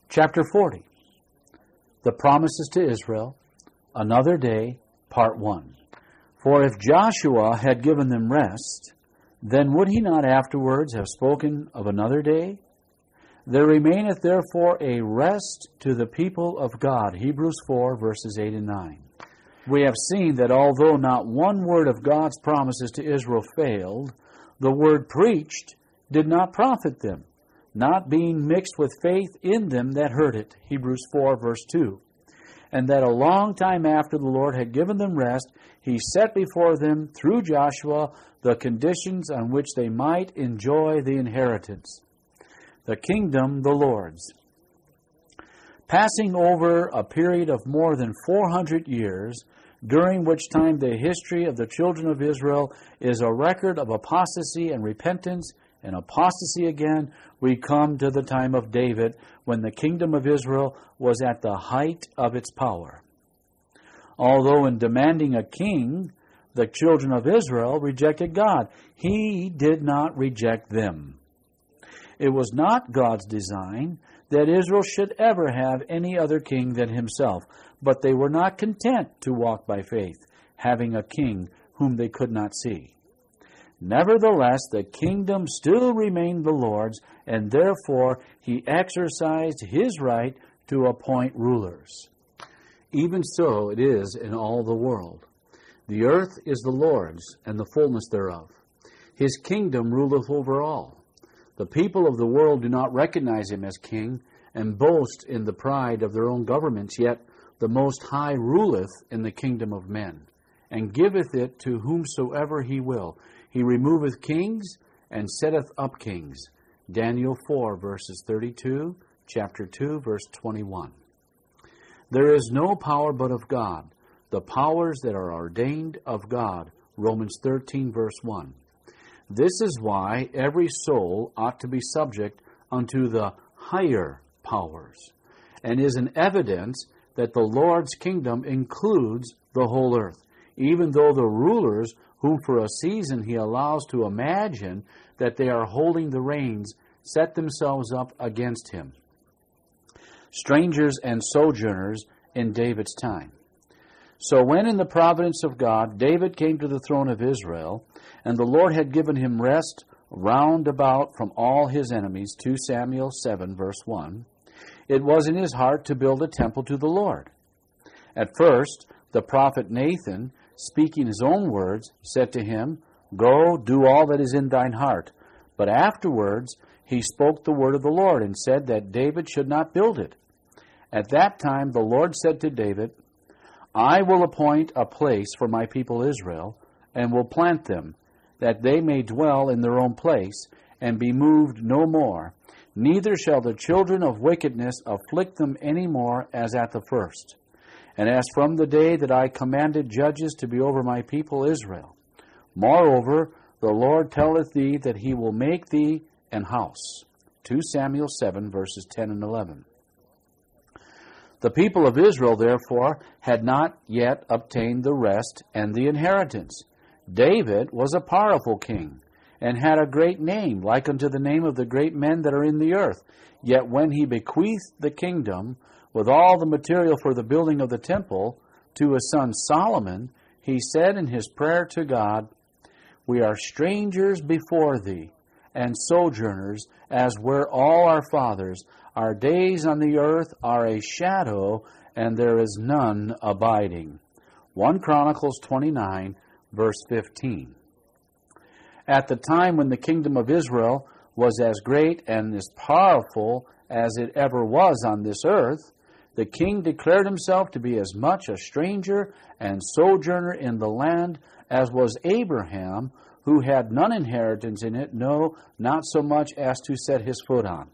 Chapter 40. The Promises to Israel, Another Day, Part 1. For if Joshua had given them rest, then would he not afterwards have spoken of another day? There remaineth therefore a rest to the people of God. Hebrews 4, verses 8 and 9. We have seen that although not one word of God's promises to Israel failed, the word preached did not profit them, not being mixed with faith in them that heard it. Hebrews 4, verse 2. And that a long time after the Lord had given them rest, He set before them, through Joshua, the conditions on which they might enjoy the inheritance. The kingdom, the Lord's. Passing over a period of more than 400 years, during which time the history of the children of Israel is a record of apostasy and repentance, and apostasy again, we come to the time of David, when the kingdom of Israel was at the height of its power. Although in demanding a king, the children of Israel rejected God, He did not reject them. It was not God's design that Israel should ever have any other king than Himself, but they were not content to walk by faith, having a king whom they could not see. Nevertheless, the kingdom still remained the Lord's, and therefore He exercised His right to appoint rulers. Even so it is in all the world. The earth is the Lord's, and the fullness thereof. His kingdom ruleth over all. The people of the world do not recognize Him as king, and boast in the pride of their own governments, yet the Most High ruleth in the kingdom of men, and giveth it to whomsoever He will. He removeth kings, and setteth up kings. Daniel 4, verses 32, chapter 2, verse 21. There is no power but of God, the powers that are ordained of God. Romans 13, verse 1. This is why every soul ought to be subject unto the higher powers, and is an evidence that the Lord's kingdom includes the whole earth, even though the rulers whom for a season He allows to imagine that they are holding the reins set themselves up against Him. Strangers and sojourners in David's time. So when in the providence of God David came to the throne of Israel, and the Lord had given him rest round about from all his enemies, 2 Samuel 7, verse 1, it was in his heart to build a temple to the Lord. At first, the prophet Nathan, speaking his own words, said to him, Go, do all that is in thine heart. But afterwards he spoke the word of the Lord, and said that David should not build it. At that time the Lord said to David, I will appoint a place for my people Israel, and will plant them, that they may dwell in their own place, and be moved no more. Neither shall the children of wickedness afflict them any more as at the first. And as from the day that I commanded judges to be over my people Israel. Moreover, the Lord telleth thee that He will make thee an house. 2 Samuel 7, verses 10 and 11. The people of Israel, therefore, had not yet obtained the rest and the inheritance. David was a powerful king, and had a great name, like unto the name of the great men that are in the earth. Yet when he bequeathed the kingdom, with all the material for the building of the temple, to his son Solomon, he said in his prayer to God, We are strangers before thee, and sojourners, as were all our fathers. Our days on the earth are a shadow, and there is none abiding. 1 Chronicles 29, verse 15. At the time when the kingdom of Israel was as great and as powerful as it ever was on this earth, the king declared himself to be as much a stranger and sojourner in the land as was Abraham, who had none inheritance in it, no, not so much as to set his foot on.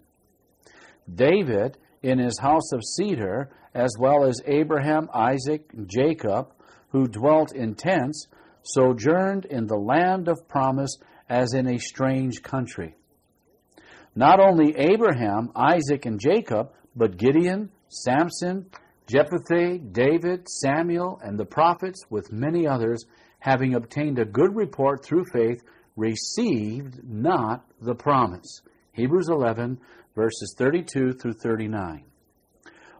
David, in his house of cedar, as well as Abraham, Isaac, and Jacob, who dwelt in tents, sojourned in the land of promise as in a strange country. Not only Abraham, Isaac, and Jacob, but Gideon, Samson, Jephthah, David, Samuel, and the prophets, with many others, having obtained a good report through faith, received not the promise. Hebrews 11, verses 32 through 39.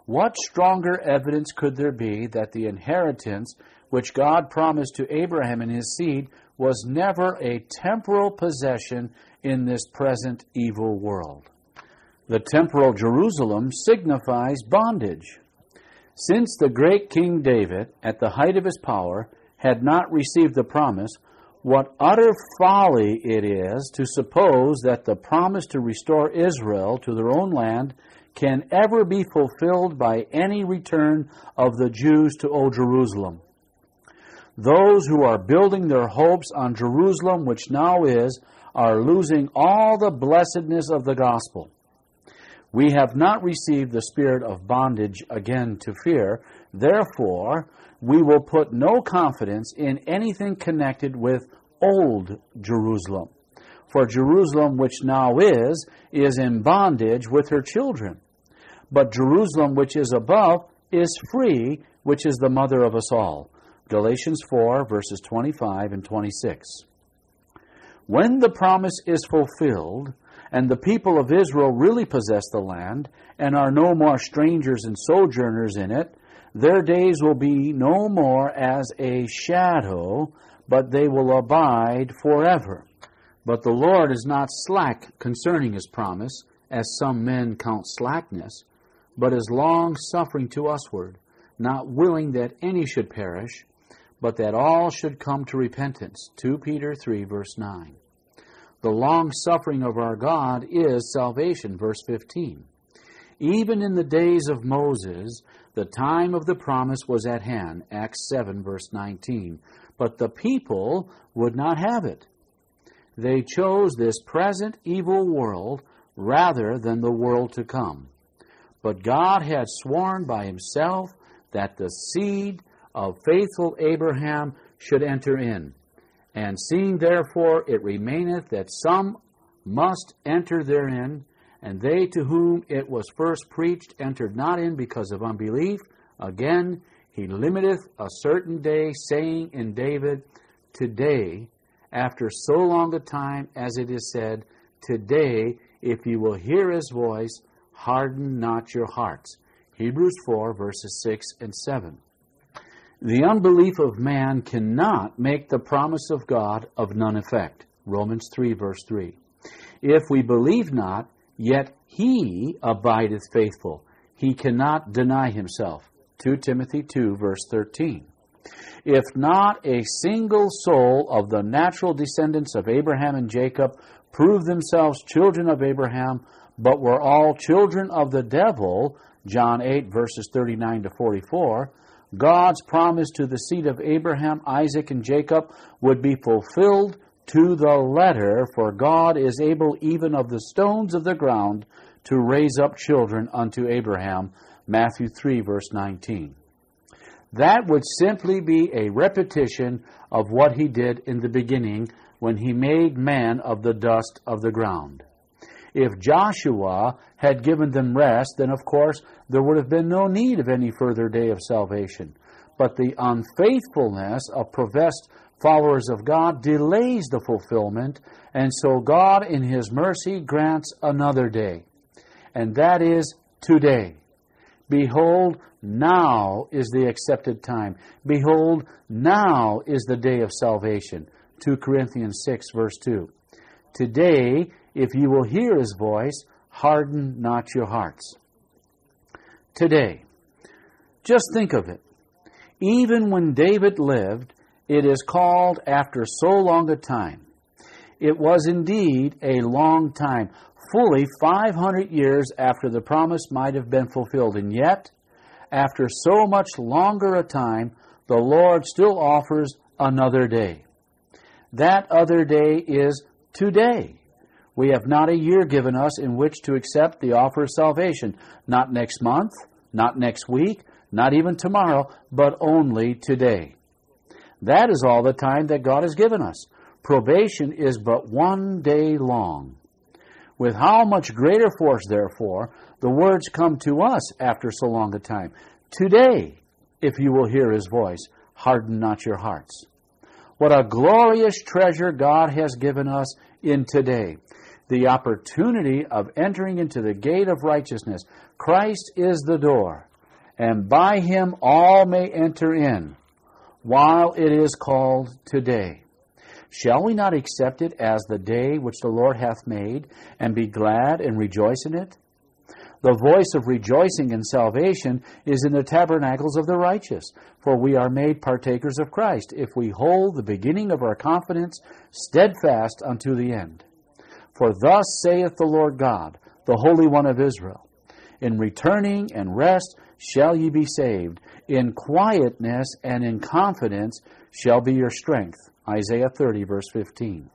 What stronger evidence could there be that the inheritance which God promised to Abraham and his seed was never a temporal possession in this present evil world? The temporal Jerusalem signifies bondage. Since the great King David, at the height of his power, had not received the promise, what utter folly it is to suppose that the promise to restore Israel to their own land can ever be fulfilled by any return of the Jews to Old Jerusalem. Those who are building their hopes on Jerusalem, which now is, are losing all the blessedness of the gospel. We have not received the spirit of bondage again to fear. Therefore, we will put no confidence in anything connected with Old Jerusalem. For Jerusalem, which now is in bondage with her children. But Jerusalem, which is above, is free, which is the mother of us all. Galatians 4, verses 25 and 26. When the promise is fulfilled, and the people of Israel really possess the land, and are no more strangers and sojourners in it, their days will be no more as a shadow, but they will abide forever. But the Lord is not slack concerning his promise, as some men count slackness, but is long-suffering to usward, not willing that any should perish, but that all should come to repentance. 2 Peter 3, verse 9. The long-suffering of our God is salvation, verse 15. Even in the days of Moses, the time of the promise was at hand, Acts 7, verse 19. But the people would not have it. They chose this present evil world rather than the world to come. But God had sworn by himself that the seed of faithful Abraham should enter in. And seeing therefore it remaineth that some must enter therein, and they to whom it was first preached entered not in because of unbelief, again he limiteth a certain day, saying in David, Today, after so long a time, as it is said, Today, if you will hear his voice, harden not your hearts. Hebrews 4, verses 6 and 7. The unbelief of man cannot make the promise of God of none effect. Romans 3, verse 3. If we believe not, yet he abideth faithful. He cannot deny himself. 2 Timothy 2, verse 13. If not a single soul of the natural descendants of Abraham and Jacob proved themselves children of Abraham, but were all children of the devil, John 8, verses 39 to 44, God's promise to the seed of Abraham, Isaac, and Jacob would be fulfilled to the letter, for God is able even of the stones of the ground to raise up children unto Abraham, Matthew 3, verse 19. That would simply be a repetition of what he did in the beginning when he made man of the dust of the ground. If Joshua had given them rest, then of course there would have been no need of any further day of salvation. But the unfaithfulness of professed followers of God delays the fulfillment, and so God in his mercy grants another day. And that is today. Behold, now is the accepted time. Behold, now is the day of salvation. 2 Corinthians 6, verse 2. Today, if you will hear his voice, harden not your hearts. Today. Just think of it. Even when David lived, it is called after so long a time. It was indeed a long time, fully 500 years after the promise might have been fulfilled. And yet, after so much longer a time, the Lord still offers another day. That other day is today. We have not a year given us in which to accept the offer of salvation. Not next month, not next week, not even tomorrow, but only today. That is all the time that God has given us. Probation is but one day long. With how much greater force, therefore, the words come to us after so long a time. Today, if you will hear his voice, harden not your hearts. What a glorious treasure God has given us in today. The opportunity of entering into the gate of righteousness. Christ is the door. and by him all may enter in, while it is called today. Shall we not accept it as the day which the Lord hath made, and be glad and rejoice in it? The voice of rejoicing and salvation is in the tabernacles of the righteous, for we are made partakers of Christ, if we hold the beginning of our confidence steadfast unto the end. For thus saith the Lord God, the Holy One of Israel, in returning and rest shall ye be saved, in quietness and in confidence shall be your strength. Isaiah 30, verse 15.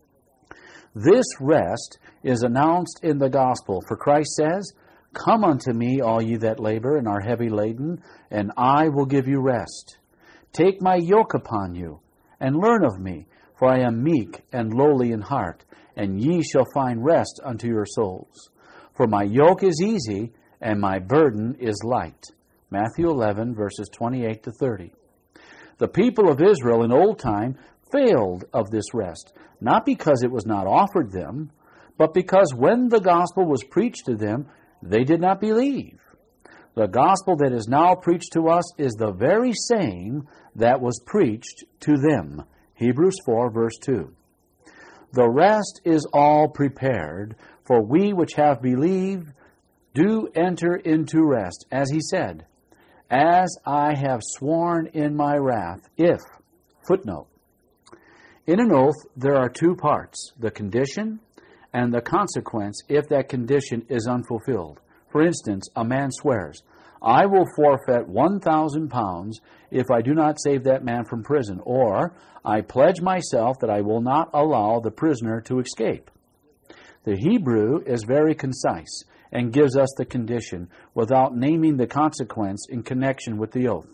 This rest is announced in the gospel, for Christ says, Come unto me, all ye that labor and are heavy laden, and I will give you rest. Take my yoke upon you, and learn of me, for I am meek and lowly in heart, and ye shall find rest unto your souls. For my yoke is easy, and my burden is light. Matthew 11, verses 28 to 30. The people of Israel in old time failed of this rest, not because it was not offered them, but because when the gospel was preached to them, they did not believe. The gospel that is now preached to us is the very same that was preached to them. Hebrews 4, verse 2. The rest is all prepared, for we which have believed do enter into rest, as he said, As I have sworn in my wrath, if. Footnote. In an oath, there are two parts, the condition and the consequence if that condition is unfulfilled. For instance, a man swears, I will forfeit 1,000 pounds if I do not save that man from prison, or I pledge myself that I will not allow the prisoner to escape. The Hebrew is very concise and gives us the condition without naming the consequence in connection with the oath.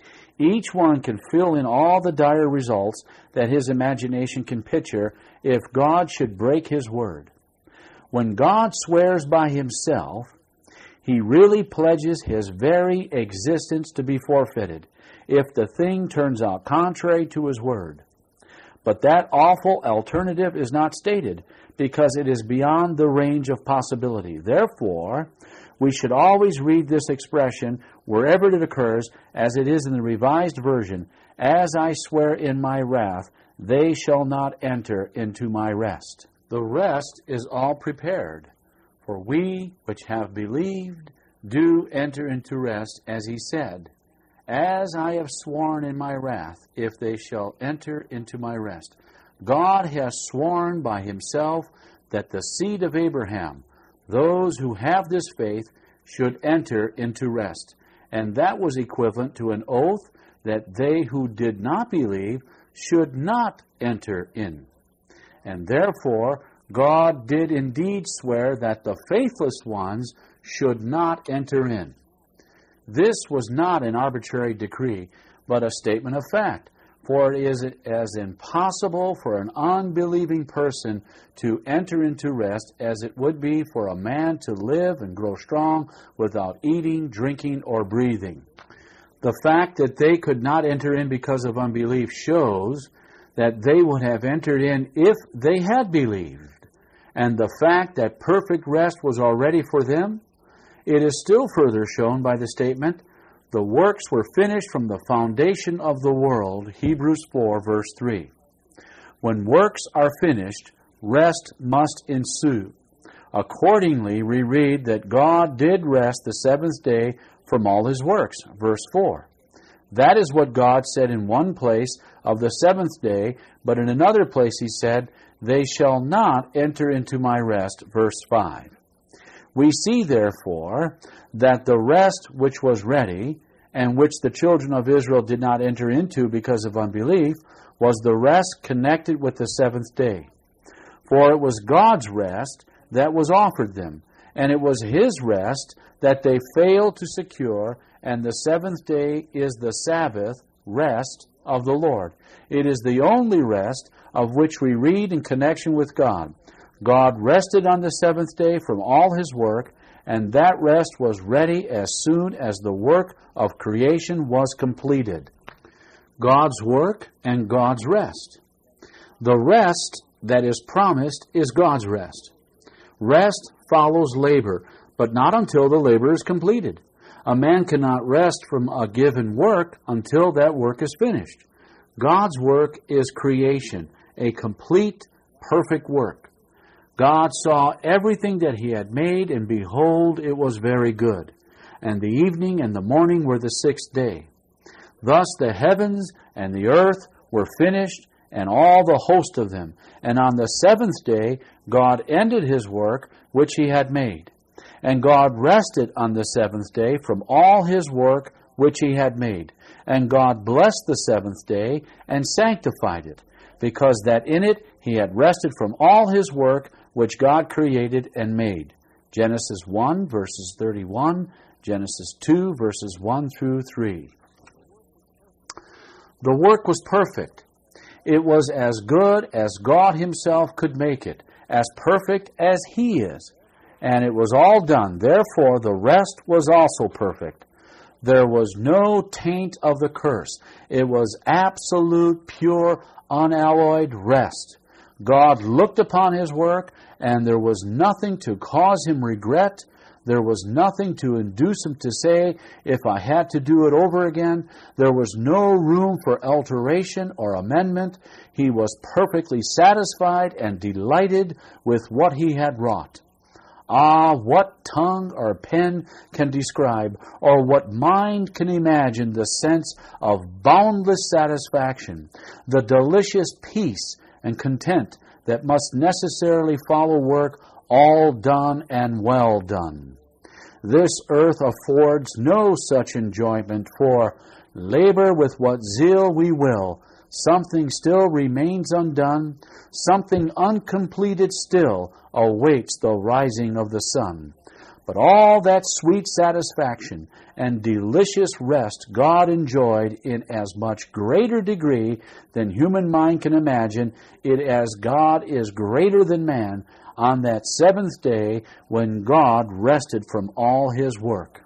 Each one can fill in all the dire results that his imagination can picture if God should break his word. When God swears by himself, he really pledges his very existence to be forfeited if the thing turns out contrary to his word. But that awful alternative is not stated because it is beyond the range of possibility. Therefore, we should always read this expression wherever it occurs as it is in the Revised Version, As I swear in my wrath, they shall not enter into my rest. The rest is all prepared, for we which have believed do enter into rest, as he said, As I have sworn in my wrath, if they shall enter into my rest. God has sworn by himself that the seed of Abraham, those who have this faith, should enter into rest. And that was equivalent to an oath that they who did not believe should not enter in. And therefore, God did indeed swear that the faithless ones should not enter in. This was not an arbitrary decree, but a statement of fact. For it is as impossible for an unbelieving person to enter into rest as it would be for a man to live and grow strong without eating, drinking, or breathing. The fact that they could not enter in because of unbelief shows that they would have entered in if they had believed. And the fact that perfect rest was already for them, it is still further shown by the statement, the works were finished from the foundation of the world, Hebrews 4, verse 3. When works are finished, rest must ensue. Accordingly, we read that God did rest the seventh day from all his works, verse 4. That is what God said in one place of the seventh day, but in another place he said, They shall not enter into my rest, verse 5. We see, therefore, that the rest which was ready, and which the children of Israel did not enter into because of unbelief, was the rest connected with the seventh day. For it was God's rest that was offered them, and it was his rest that they failed to secure, and the seventh day is the Sabbath rest of the Lord. It is the only rest of which we read in connection with God. God rested on the seventh day from all his work, and that rest was ready as soon as the work of creation was completed. God's work and God's rest. The rest that is promised is God's rest. Rest follows labor, but not until the labor is completed. A man cannot rest from a given work until that work is finished. God's work is creation, a complete, perfect work. God saw everything that he had made, and behold, it was very good. And the evening and the morning were the sixth day. Thus the heavens and the earth were finished, and all the host of them. And on the seventh day God ended his work which he had made. And God rested on the seventh day from all his work which he had made. And God blessed the seventh day and sanctified it, because that in it he had rested from all his work which God created and made. Genesis 1, verses 31, Genesis 2, verses 1 through 3. The work was perfect. It was as good as God himself could make it, as perfect as he is. And it was all done. Therefore, the rest was also perfect. There was no taint of the curse. It was absolute, pure, unalloyed rest. God looked upon his work, and there was nothing to cause him regret. There was nothing to induce him to say, if I had to do it over again. There was no room for alteration or amendment. He was perfectly satisfied and delighted with what he had wrought. Ah, what tongue or pen can describe, or what mind can imagine the sense of boundless satisfaction, the delicious peace and content that must necessarily follow work all done and well done. This earth affords no such enjoyment, for labor with what zeal we will, something still remains undone, something uncompleted still awaits the rising of the sun. But all that sweet satisfaction and delicious rest God enjoyed in as much greater degree than human mind can imagine, it as God is greater than man, on that seventh day when God rested from all his work.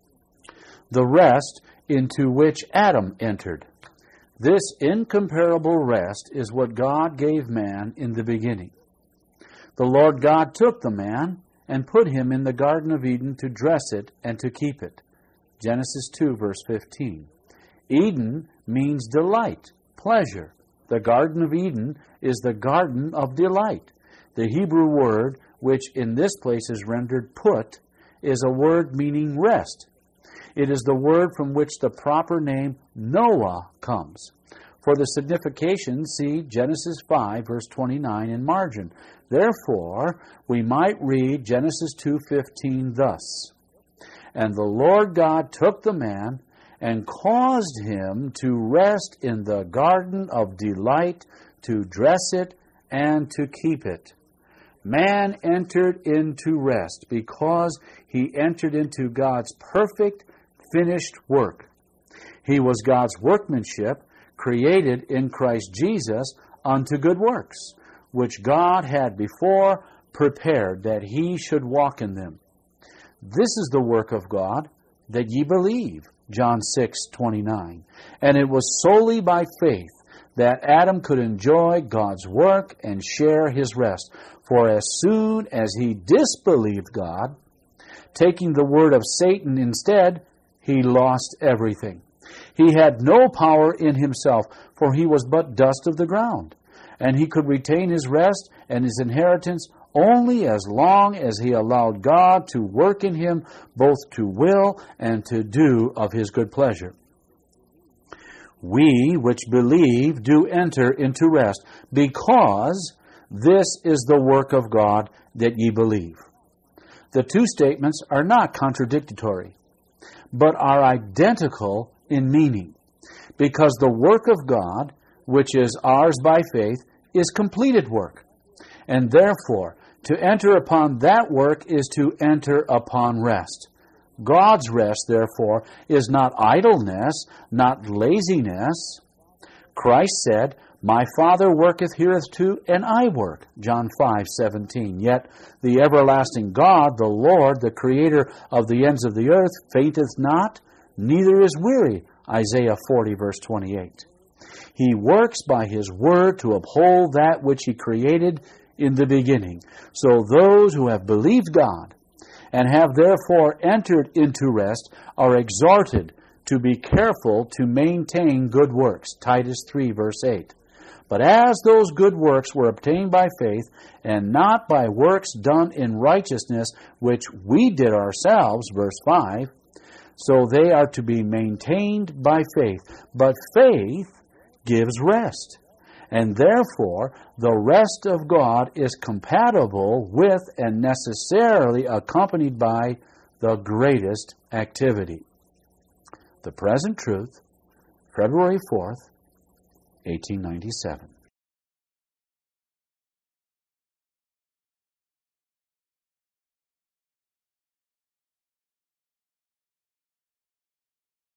The rest into which Adam entered. This incomparable rest is what God gave man in the beginning. The Lord God took the man and put him in the Garden of Eden to dress it and to keep it. Genesis 2, verse 15. Eden means delight, pleasure. The Garden of Eden is the garden of delight. The Hebrew word, which in this place is rendered put, is a word meaning rest. It is the word from which the proper name Noah comes. For the signification, see Genesis 5, verse 29 in margin. Therefore, we might read Genesis 2:15 thus. And the Lord God took the man and caused him to rest in the garden of delight, to dress it and to keep it. Man entered into rest because he entered into God's perfect, finished work. He was God's workmanship, created in Christ Jesus unto good works, which God had before prepared that he should walk in them. This is the work of God, that ye believe, John 6:29. And it was solely by faith that Adam could enjoy God's work and share his rest. For as soon as he disbelieved God, taking the word of Satan instead, he lost everything. He had no power in himself, for he was but dust of the ground. And he could retain his rest and his inheritance only as long as he allowed God to work in him both to will and to do of his good pleasure. We which believe do enter into rest, because this is the work of God that ye believe. The two statements are not contradictory, but are identical in meaning, because the work of God, which is ours by faith, is completed work. And therefore, to enter upon that work is to enter upon rest. God's rest, therefore, is not idleness, not laziness. Christ said, My Father worketh hereto, and I work. John 5:17. Yet the everlasting God, the Lord, the Creator of the ends of the earth, fainteth not, neither is weary. Isaiah 40, verse 28. He works by his word to uphold that which he created in the beginning. So those who have believed God and have therefore entered into rest, are exhorted to be careful to maintain good works. Titus 3, verse 8. But as those good works were obtained by faith, and not by works done in righteousness, which we did ourselves, verse 5, so they are to be maintained by faith. But faith gives rest. And therefore, the rest of God is compatible with and necessarily accompanied by the greatest activity. The Present Truth, February 4th, 1897.